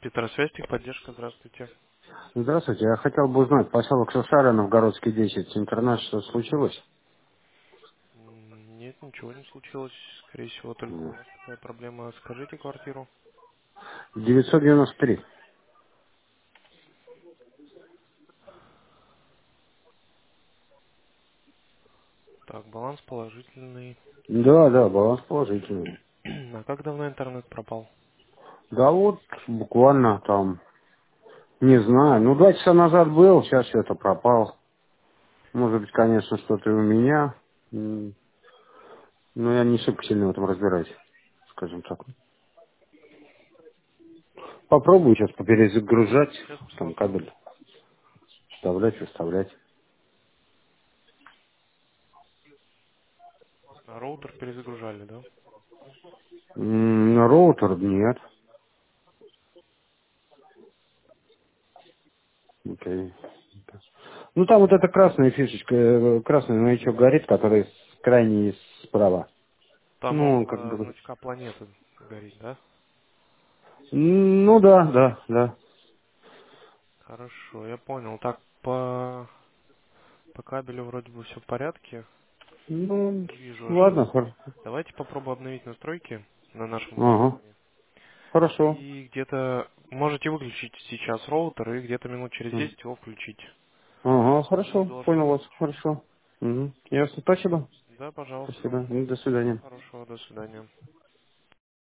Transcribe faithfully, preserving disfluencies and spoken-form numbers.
Петросвязь, техподдержка, здравствуйте. Здравствуйте, я хотел бы узнать, поселок Шушара, Новгородский десять, интернет, что случилось? М, Нет, ничего не случилось. Скорее всего, только у М. вас такая проблема. Скажите квартиру. девятьсот девяносто три. Так, баланс положительный. Да, да, баланс положительный. А как давно интернет пропал? Да вот, буквально там, не знаю, ну два часа назад был, сейчас что-то пропал. Может быть, конечно, что-то и у меня, М, но я не шибко сильно в этом разбираюсь, скажем так. Попробую сейчас поперезагружать, Сейчас там посмотрю. кабель вставлять, выставлять. А роутер перезагружали, да? М, На роутер нет. Окей. Ну, там вот эта красная фишечка, э, красный маячок горит, который с крайней справа. Там Ну, он как около бы... значка планеты горит, да? Ну, да, да, да. Хорошо, я понял. Так, по, по кабелю вроде бы все в порядке. Ну, Не вижу ладно, ошибок. хор- Давайте попробуем обновить настройки на нашем Ага, устройстве. хорошо. И где-то можете выключить сейчас роутер и где-то минут через М. десять его включить. Ага, И хорошо, должно понял вас, рабочий. хорошо. Угу. Ясно, спасибо. Да, пожалуйста. Спасибо. Ну, до свидания. Всего хорошего, до свидания.